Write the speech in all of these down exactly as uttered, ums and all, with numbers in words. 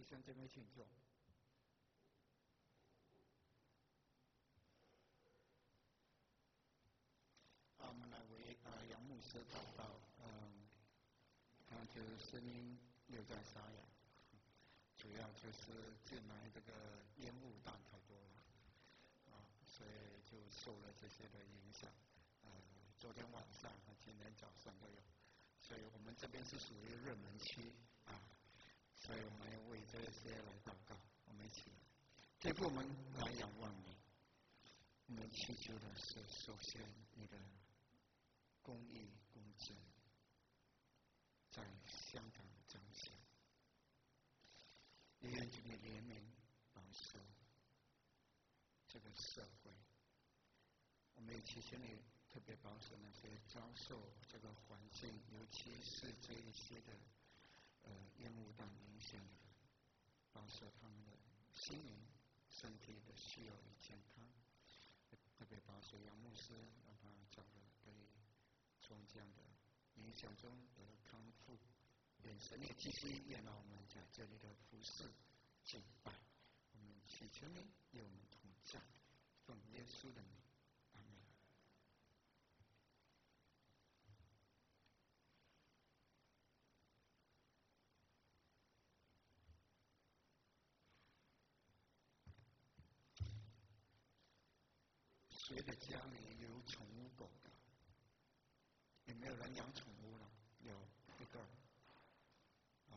弟兄姐妹请坐。啊，我们来为啊杨牧师祷告。嗯，他就是声音又在沙哑，主要就是近来这个烟雾弹太多了，啊，所以就受了这些的影响。呃，昨天晚上和今天早上都有，所以我们这边是属于热门区啊，所以我们要为这些来祷告。我们一起来，这步我们来仰望你。我们祈求的是，首先你的公义公正在香港彰显，也愿主你怜悯保守这个社会。我们也祈求你特别保守那些遭受这个环境，尤其是这一些的呃烟雾弹影响的人，保守他们的心灵、身体的需要与健康。特别保守杨牧师，让他早日可以从这样的影响中得到康复。愿神也继续引导我们在这里的服侍敬拜。我们祈求你与我们同在，奉耶稣的名，阿门。谁的家里有宠物狗的？有没有人养宠物了？有一个。啊，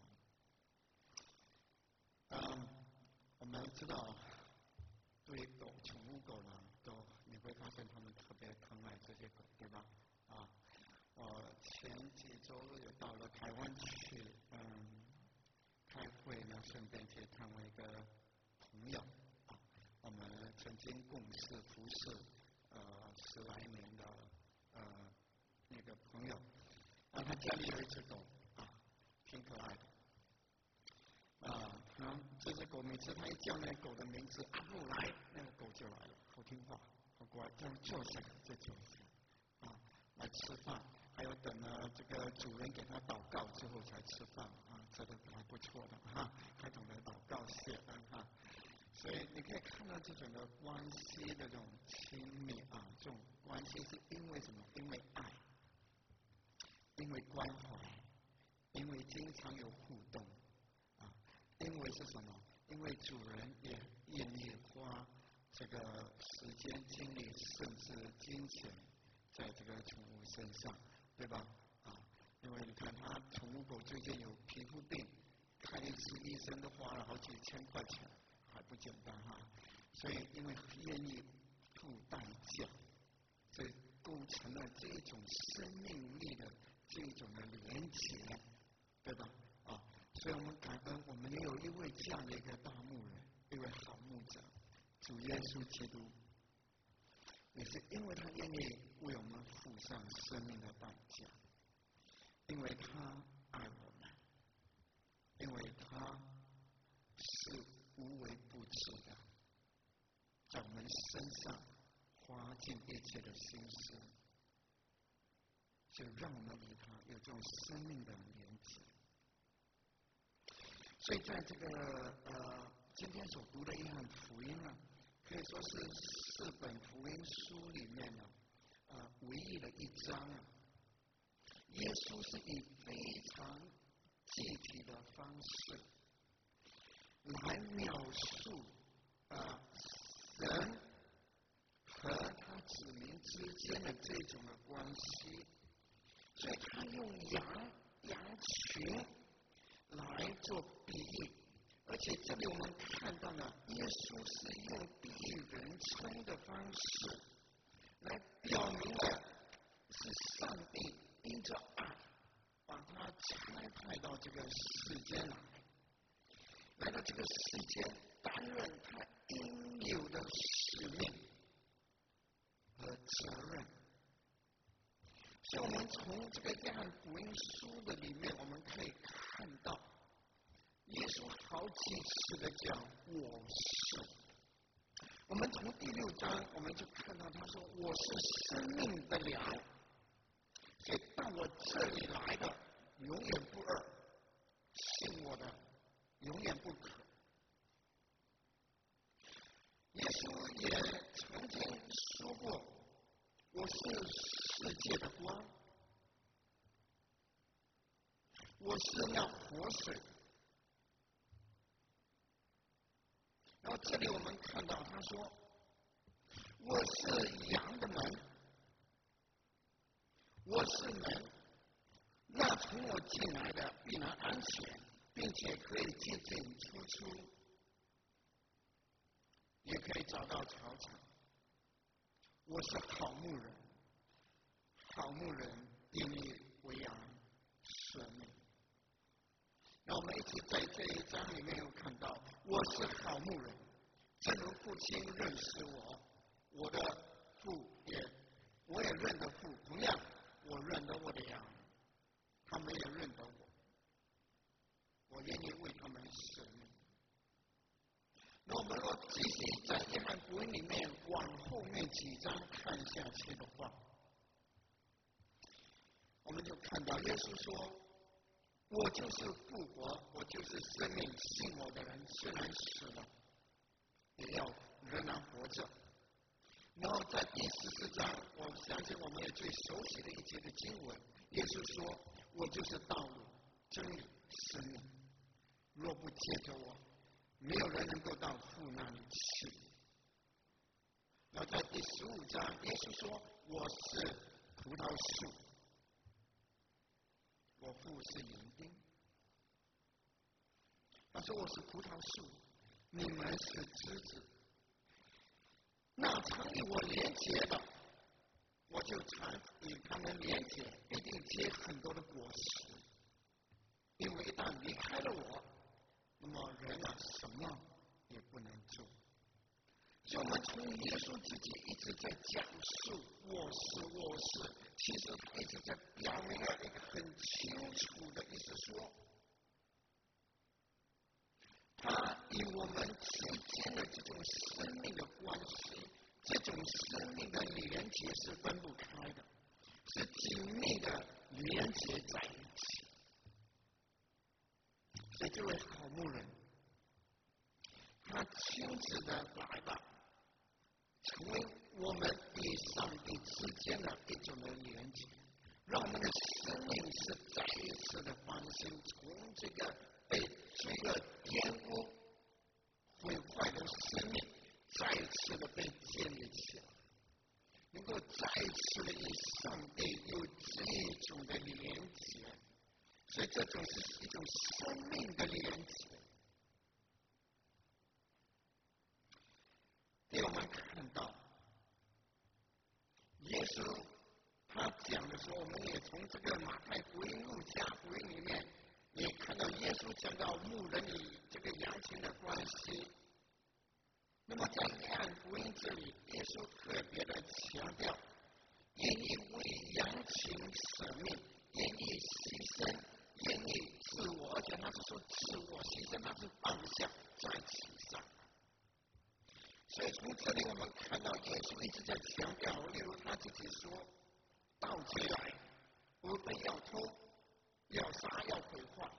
嗯，我们知道，对狗、宠物狗呢，都你会发现他们特别疼爱这些狗，对吧？啊，我前几周也到了台湾去，嗯，开会呢，顺便去探望一个朋友。啊，我们曾经共事服侍呃十来年的呃那个朋友，啊，他家里有一只狗，啊，挺可爱的。啊，他这只狗每次他一叫那狗的名字，阿布来，那个狗就来了，好听话，好乖，这样坐下就坐下，啊，来吃饭，还有等了这个主人给他祷告之后才吃饭，啊，这都还不错的哈，还懂得祷告谢恩哈。所以你可以看到这种的关系的这种亲密啊，这种关系是因为什么？因为爱，因为关怀，因为经常有互动。因为是什么？因为主人也愿意花这个时间、精力，甚至金钱，在这个宠物身上，对吧？啊，因为你看，他宠物狗最近有皮肤病，看一次医生都花了好几千块钱，还不简单哈。所以，因为愿意付代价，所以构成了这种生命力的这种的连结，对吧？啊。所以我们感恩，我们也有一位这样的一个大牧人，一位好牧者，主耶稣基督，也是因为他愿意为我们付上生命的代价，因为他爱我们，因为他是无微不至的，在我们身上花尽一切的心思，就让我们与他有这种生命的连结。所以在这个呃今天所读的约翰福音呢，可以说是四本福音书里面呢，呃唯一的一章啊，耶稣是以非常具体的方式来描述啊神和他子民之间的这种的关系，所以他用羊羊群来做比喻，而且这里我们看到了耶稣是用第一人称的方式来表明了是上帝因着爱把他差派到这个世间来，来到这个世间担任他应有的使命和责任。所以我们从这个约翰福音书的里面，我们可以看到耶稣好几次的讲我是。我们从第六章我们就看到他说我是生命的粮，所以到我这里来的永远不饿，信我的永远不渴。 界的光，我是那活水。然后这里我们看到他说，我是羊的门，我是门，那从我进来的必然安全，并且可以进进出出，也可以找到草场。我是好牧人，好牧人定义为羊舍命。那我们一起在这一章里面有看到，我是好牧人，正如父亲认识我，我的父也，我也认得父，同样我认得我的羊，他们也认得我，我愿意为他们舍命。那我们若继续在约翰福音里面往后面几章看下去的话，我们就看到耶稣说，我就是复活，我就是生命，信我的人虽然死了，也要仍然活着。然后在第十四章，我相信我们也最熟悉的一节的经文，耶稣说，我就是道路、真理、生命，若不借着我，没有人能够到父那里去。然后在第十五章，耶稣说，我是葡萄树，我父是园丁。他说我是葡萄树，你们是枝子，那常与我连结的，我就常与他们连结，必定结很多的果实。因为一旦离开了我，那么人啊什么也不能做。所以我们从耶稣自己一直在讲述我是我是，其实他一直在表明了一个很清楚的意思，说他与我们之间的这种生命的关系，这种生命的连结是分不开的，是紧密的连结在一起。所以这位好牧人，他亲自的来了，成为我们与上帝之间的一种的连结，让我们的生命是再一次的翻新，从这个被罪恶玷污毁坏的生命再一次的被建立起来，能够再一次的与上帝有这种的连结。所以这种是一种生命的连结。第二，我们看到耶稣他讲的时候，我们也从这个马太福音、路加福音里面也看到耶稣讲到牧人与这个羊群的关系。那么在约翰福音这里，耶稣特别的强调，愿意为羊群舍命，愿意牺牲，愿意自我，而且他是说自我牺牲，他是放下在其上。所以从这里我们看到耶稣一直在强调，例如他自己说，盗贼来，无非要偷、要杀、要毁坏，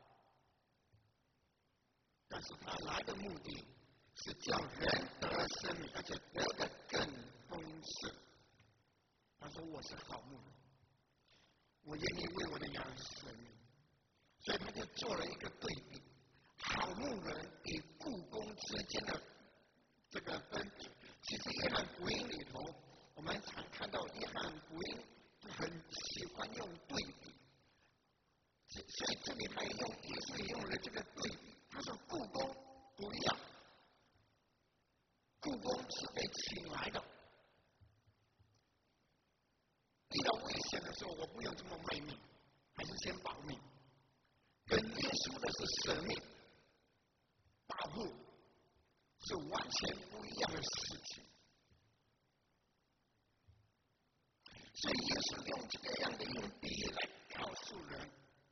但是他来的目的是叫人得生命，而且得的更丰盛。他说我是好牧人，我愿意为我的羊舍命。所以他就做了一个对比，好牧人与雇工之间的这个分别。其实约翰福音里头，我们常看到约翰福音很喜欢用对比，所以这里他也用也是用了这个对比。他说雇工不一样，雇工是被请来的，遇到危险的时候，我不用这么卖命，还是先保命。跟耶稣的是舍命、保护，是完全不一样的事情。所以耶稣用这个样的用比喻来告诉人，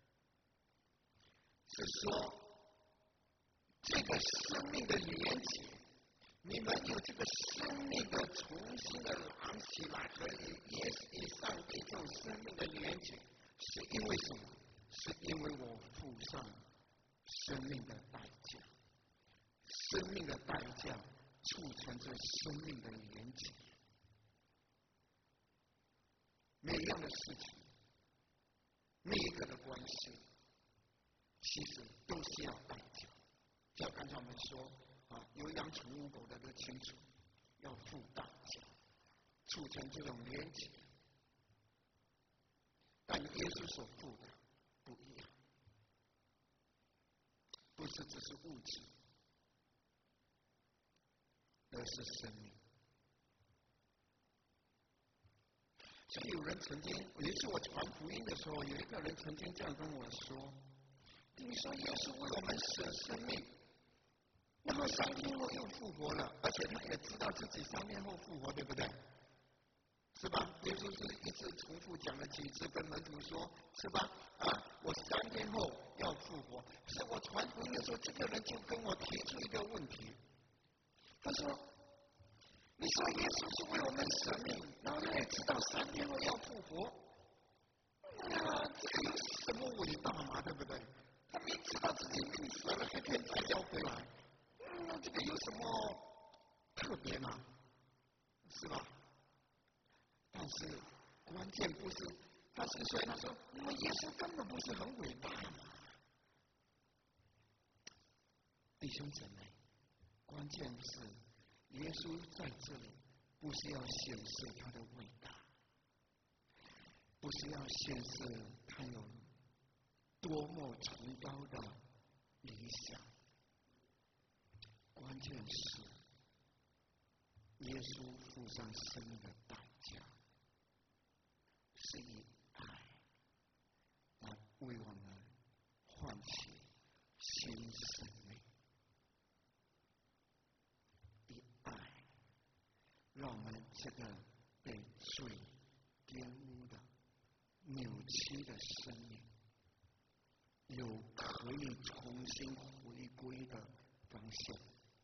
是说这个生命的连结，你们有这个生命的重新的拿起来，和耶稣与上帝这种生命的连结，是因为什么？是因为我付上生命的代价，生命的代价促成这生命的连结。 每一样的事情，每一个的关系，其实都是要代价。像刚才我们说啊，有养宠物狗的都清楚，要付代价，促成这种连结。但耶稣所付的不一样，不是只是物质，而是生命。所以有人曾经，有一次我传福音的时候，有一个人曾经这样跟我说：“你说耶稣为我们舍生命，然后三天后又复活了，而且他也知道自己三天后复活，对不对？是吧？耶稣是一直重复讲了几次，跟门徒说，是吧？啊，我三天后要复活。所以我传福音的时候，这个人就跟我提出一个问题，他说：你说耶稣是为我们舍命，然后他也知道三天后要复活，那这个有什么伟大嘛？对不对？他明知道自己命死了，还可以再要回来，那这个有什么特别吗？是吧？但是关键不是，他是所以他说，那么耶稣根本不是很伟大嘛。弟兄姊妹，关键是耶稣在这里不是要显示他的伟大，不是要显示他有多么崇高的理想，关键是耶稣付上生命的代价，是以爱来为我们唤起新生命，以爱让我们这个被罪玷污的扭曲的生命有可以重新回归的方向。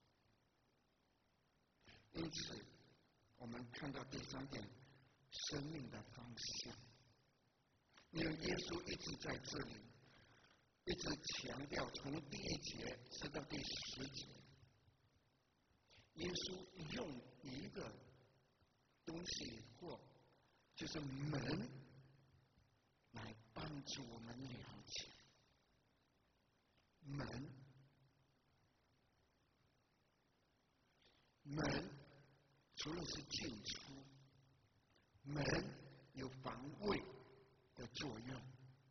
因此我们看到第三点，生命的方向。因为耶稣一直在这里一直强调，从第一节直到第十节，耶稣用一个东西或就是门来帮助我们了解。门门除了是进出，门有防卫的作用。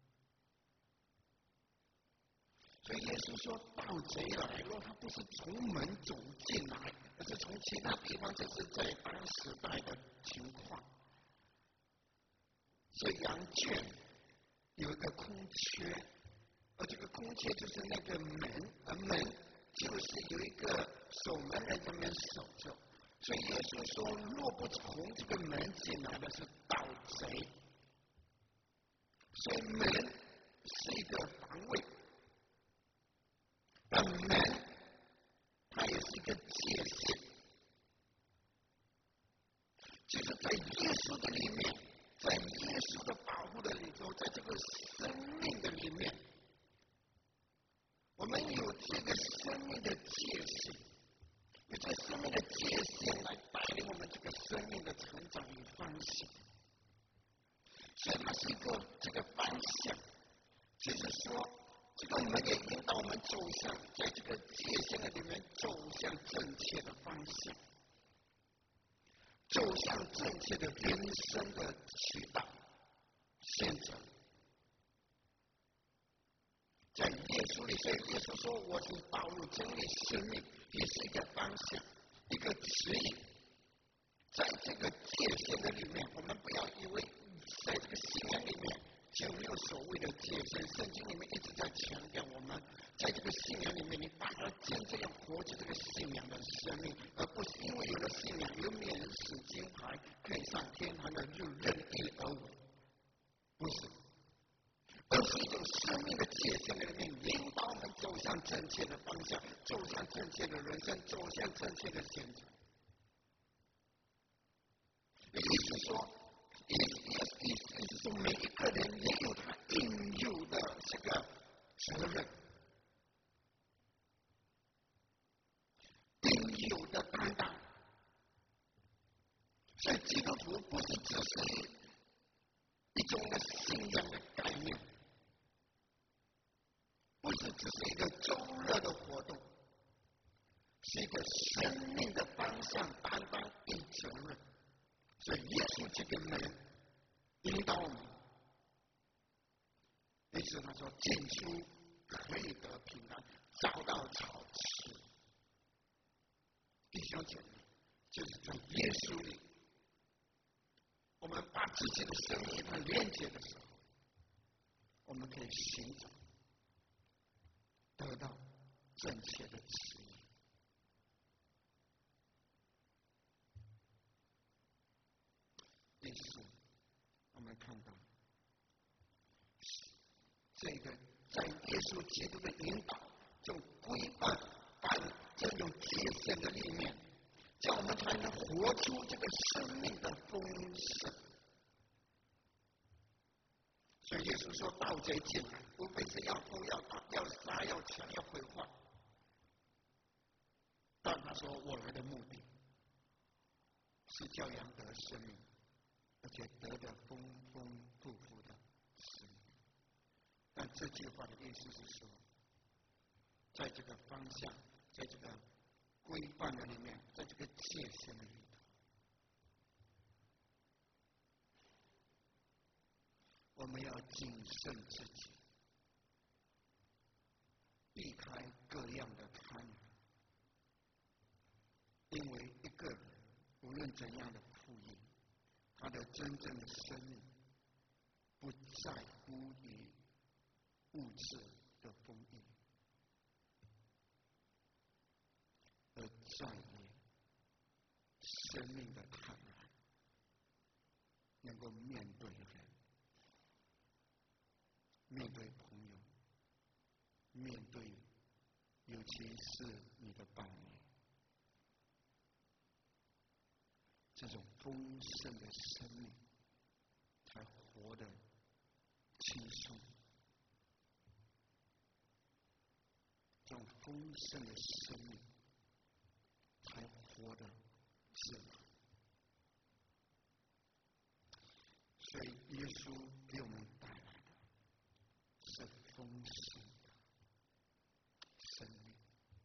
所以耶稣说，盗贼来了，他不是从门走进来，而是从其他地方，这是在当时代的情况。所以羊圈有一个空缺，而这个空缺就是那个门，而门就是有一个守门人在那边守着。所以耶稣说，若不从这个门进来的是盗贼。所以门是一个防卫，但门它也是一个界限，就是在耶稣的里面，在耶稣的保护的里头，在这个生命的里面，我们有这个生命的界限，有这生命的界限来带领我们这个生命的成长与方向。所以它是一个这个方向，就是说这个门也引导我们走向，在这个界限的里面走向正确的方向，走向正确的人生的渠道选择。在耶稣里，所以耶稣说，我是道路真理生命，也是一个方向，一个指引。在这个界限的里面，我们不要以为在这个信仰里面就没有所谓的界限。圣经里面一直在强调，我们在这个信仰里面，你大家真正要活出这个信仰的生命，而不是因为有了信仰，有免死金牌可以上天堂的就任意而为，不是，而是一种生命的界限的里面，引导我们走向正确的方向，走向正确的人生，走向正确的选择。意思说，意思意思是说，每一个人也有他应有的这个责任，应有的担当。所以基督徒不是只是是只是一个周热的活动，是一个生命的方向担当与责任。所以耶稣这个门引导我们，于是他说进出可以得平安，找到草吃。弟兄姐妹，就是在耶稣里，我们把自己的生命和连接的时候，我们可以寻找得到正确的指引。第四，我们看到这个在耶稣基督的引导、这种规范、这种界限的里面，叫我们才能活出这个生命的丰盛。所以耶稣说：“盗贼进来，无非是要偷、要打、要杀、要抢、要毁坏。”但他说：“我来的目的，是叫羊得生命，而且得的丰丰富富的生命。”但这句话的意思是说，在这个方向，在这个规范的里面，在这个界限的里头，我们要谨慎自己，避开各样的贪婪，因为一个人无论怎样的富裕，他的真正的生命不在乎于物质的丰裕，而在于生命的坦然，能够面对人，面对朋友，面对尤其是你的伴侣，这种丰盛的生命才活得轻松，这种丰盛的生命才活得自然。所以耶稣给我们带来的是丰盛的生命。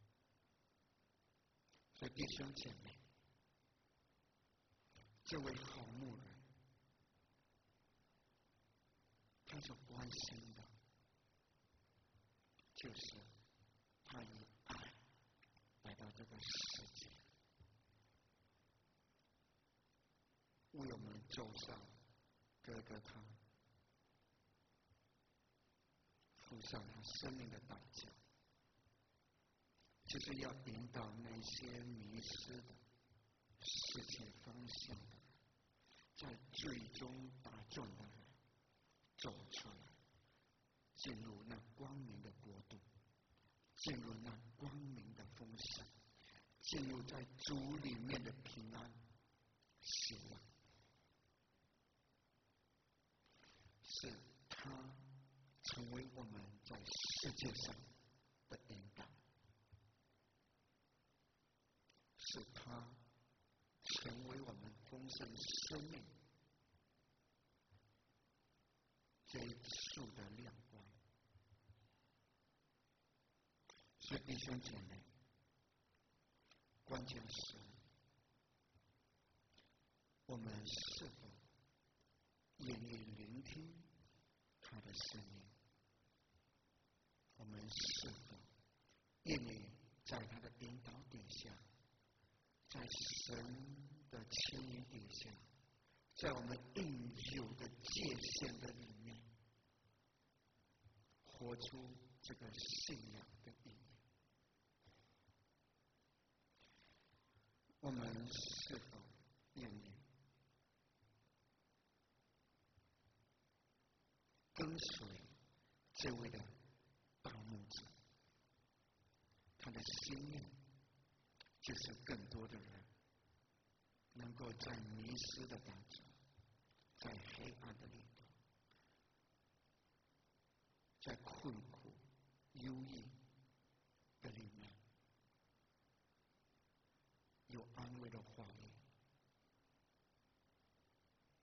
所以弟兄姐妹，这位好牧人，他所关心的就是他以爱来到这个世界，为我们走上哥哥他付上他生命的代价，就是要引导那些迷失的世界方向的人，在最终打转的人走出来，进入那光明的国度，进入那光明的丰盛，进入在主里面的平安喜乐。是他成为我们在世界上的引导，是他成为我们丰盛生命这一束的亮光。所以弟兄姐妹，关键是我们是否愿意聆听他的声音，我们是否愿意在他的引导底下，在神的牵引底下，在我们应有的界限的里面，活出这个信仰的意义。我们是否愿意跟随这位的大牧者？他的心意就是更多的人能够在迷失的当中，在黑暗的里头，在困苦忧郁的里面，有安慰的话语，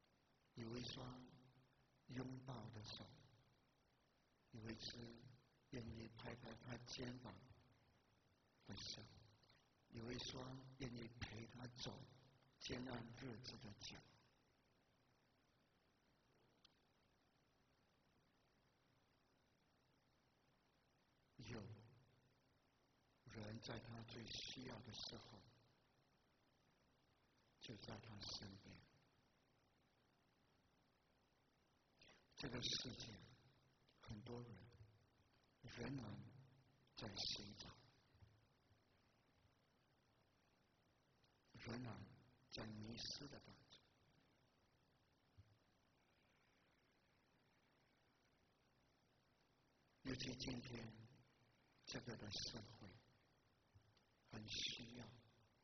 有一双拥抱的手，有一只愿意拍拍他肩膀的手，有一双愿意陪他走艰难日子的脚。有人在他最需要的时候就在他身边。这个世界很多人仍然在寻找，仍然在迷失的当中。尤其今天这个的社会很需要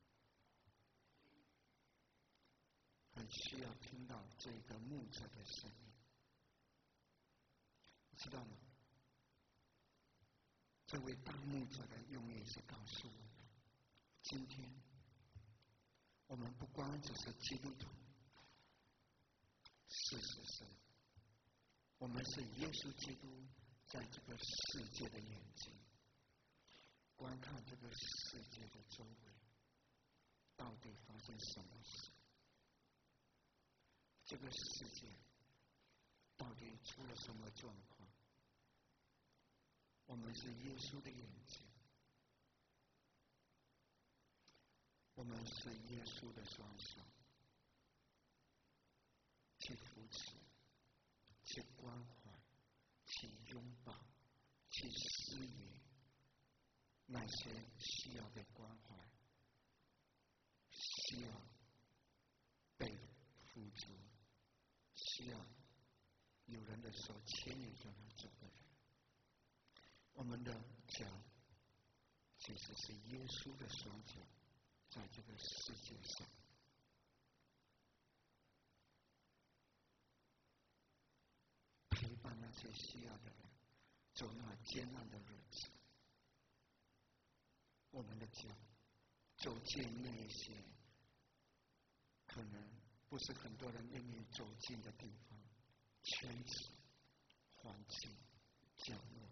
很需要听到这个牧者的声音，知道吗？这位大牧者的用意是告诉我们，今天我们不光只是基督徒，事实上我们是耶稣基督在这个世界的眼睛，观看这个世界的周围到底发生什么事，这个世界到底出了什么状况。我们是耶稣的眼睛，我们是耶稣的双手，去扶持，去关怀，去拥抱，去施予那些需要被关怀、需要被扶助、需要有人的手牵引着他走的人。我们的脚其实是耶稣的双脚，在这个世界上陪伴那些需要的人走那艰难的日子。我们的脚走进那一些可能不是很多人愿意走进的地方、圈子、环境、角落。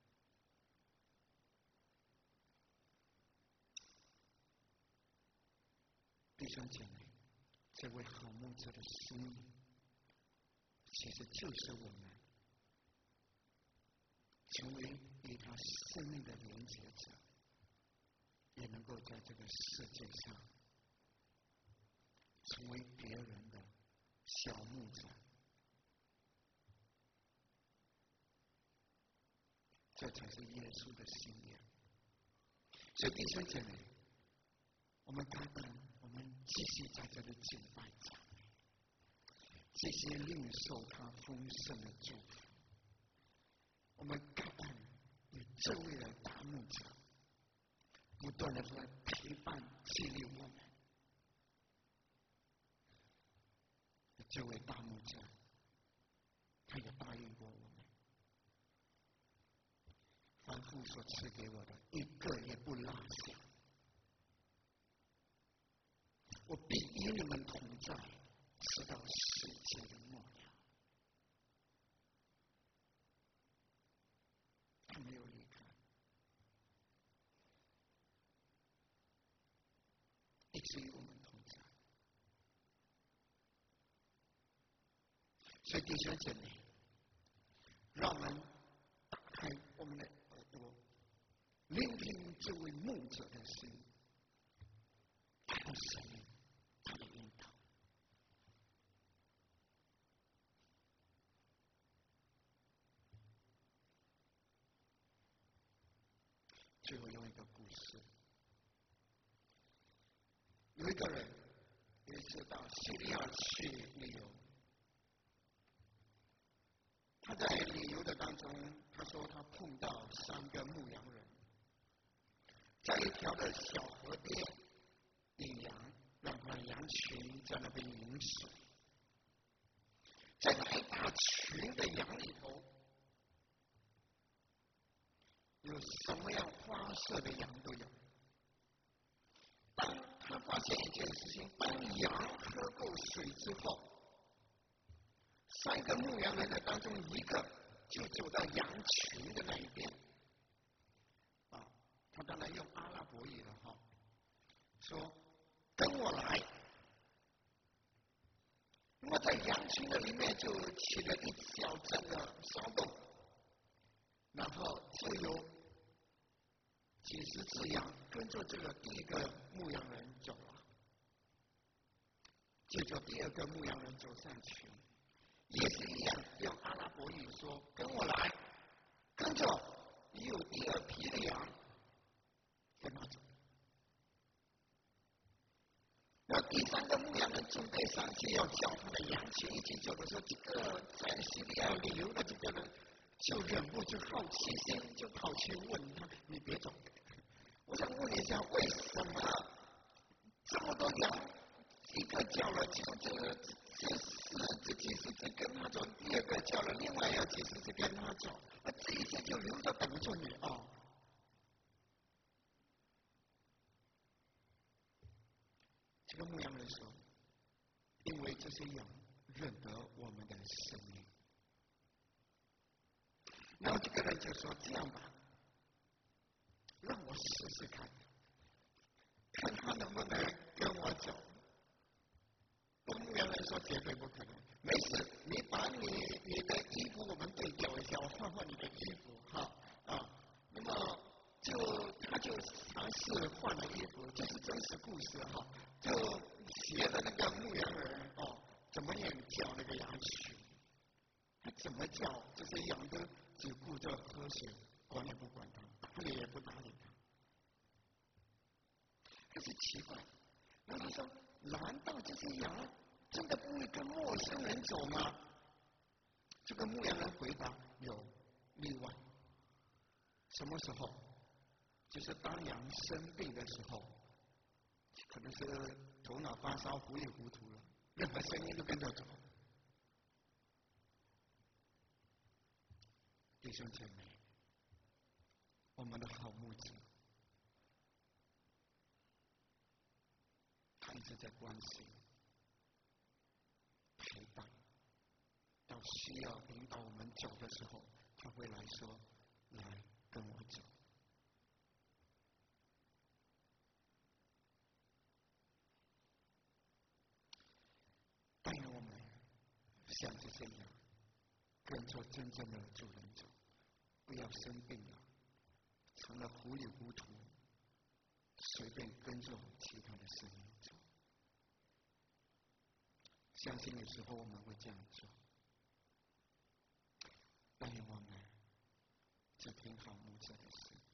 弟兄姐妹，这位好牧者的生命其实就是我们成为与他生命的连结者，也能够在这个世界上成为别人的小牧者。这才是耶稣的信仰。所以弟兄姐妹，我们该等，我们继续在这里敬拜赞美，继续领受他丰盛的祝福。我们该等有这位的大牧者不断的来陪伴激励我们。这位大牧者他也答应过我们，凡父所赐给我的一个也不落下，我必与你们同在，直到世界的末了。他没有离开，一直与我们同在。所以弟兄姐妹，让我们打开我们的耳朵，聆听这位牧者的声音，他的声音，他的引导。最后用一个故事，有一个人有一次到叙利亚去旅游，他在旅游的当中，他说他碰到三个牧羊人，在一条的小河边领羊，让他羊群在那边饮水。在那一大群的羊里头，有什么样花色的羊都有。当他发现一件事情，当羊喝够水之后，三个牧羊人的当中一个就走到羊群的那一边， 说跟我来。那么在羊群的里面就起了一小阵的骚动，然后就有几十只羊跟着这个第一个牧羊人走了，接着第二个牧羊人走上去，也是一样用阿拉伯语说跟我来，跟着有第二批的羊跟他走。那第三个牧羊人准备上去要叫他的羊群一起走的时候，这个在叙利亚旅游的这个人就忍不住好奇心，就跑去问他：“你别走，我想问一下，为什么这么多羊一个叫了，就这个这是这几十只跟他走，第二个叫了，另外有几十只跟他走，那这一些就留着等着你哦。”这个牧羊人说：“因为这些羊认得我们的声音。”然后这个人就说：“这样吧，让我试试看，看他能不能跟我走。”牧羊人说：“绝对不可能。没事，你把你你的衣服我们对调一下，我换换你的衣服，哈啊。”那么就他就尝试换了衣服，这是真实故事哈。就学了那个牧羊人哦，怎么样叫那个羊群，他怎么叫，这些羊都只顾着喝水，管也不管他，打理也不打理他。可是奇怪，然后他说：“难道这些羊真的不会跟陌生人走吗？”这个牧羊人回答：“有例外。什么时候？就是当羊生病的时候，可能是头脑发烧、糊里糊涂了，任何声音都跟着走。”弟兄姐妹，我们的好牧者，他一直在关心、陪伴，到需要引导我们走的时候，他会来说：“来，跟我走。”但愿我们像这些羊，跟着真正的主人走，不要生病了，成了糊里糊涂，随便跟着其他的声音走。相信有时候我们会这样做，但愿我们只听好牧者的声音，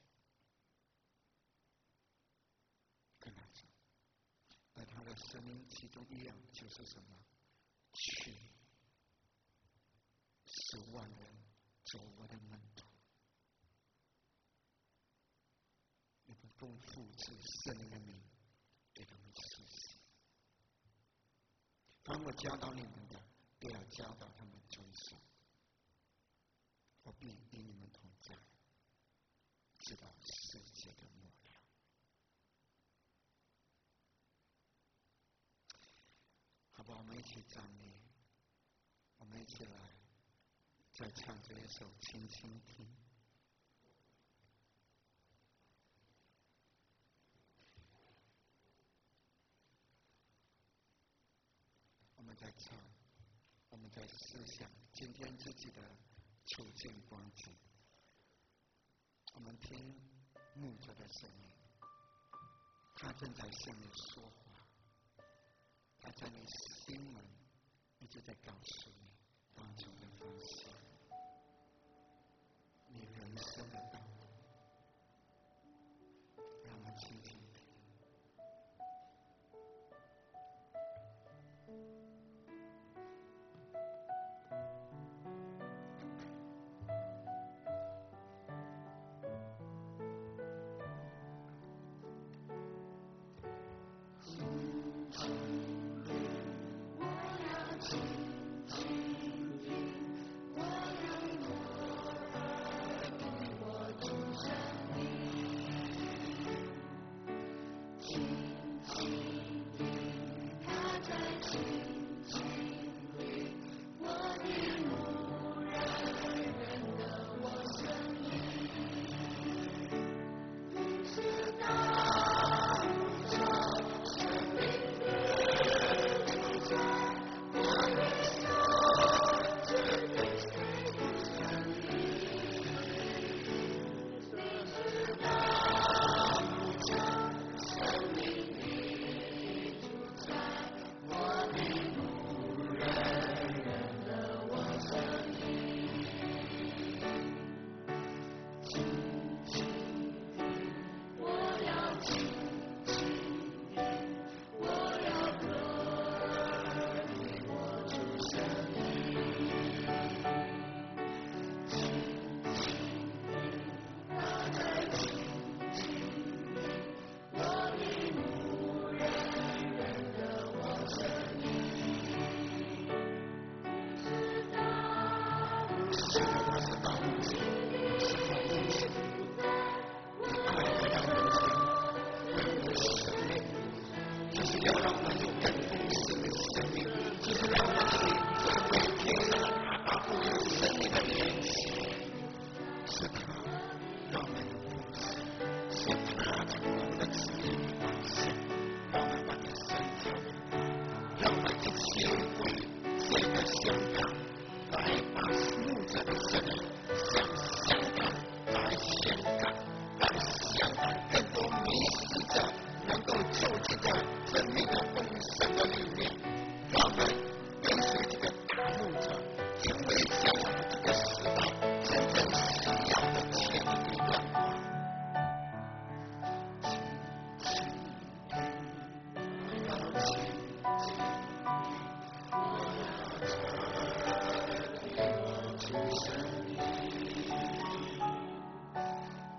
跟他走。而他的声音其中一样就是什么？去使万人做我的门徒。你们共复制圣灵的名，给他们施洗。凡我教导你们的，都要教导他们遵守。我必与你们同在，直到世界的末了。好不好？我们一起站立，我们一起来再唱这一首《轻轻听》。我们在唱，我们在思想今天自己的处境光景。我们听牧者的声音，他正在向你说话，他在你心门一直在告诉你当中的方向，你人生的道路。让我们倾听听。 我要我爱你，我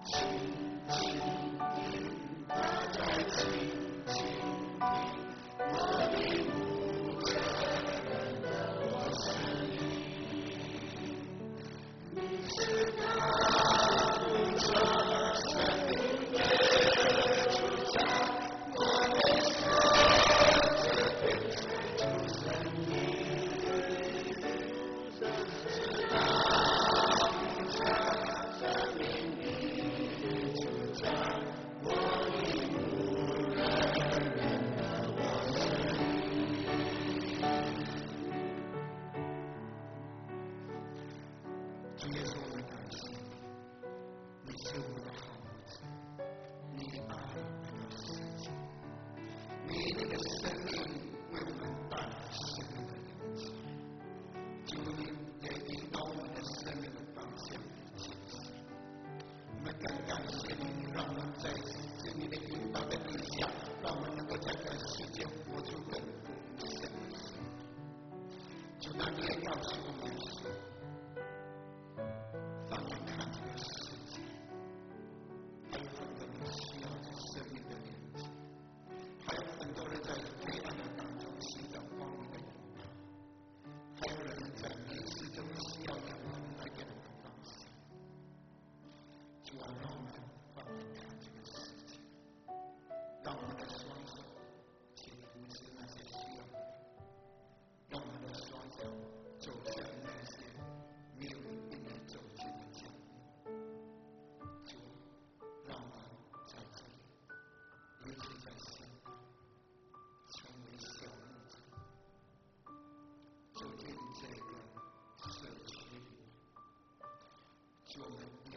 我们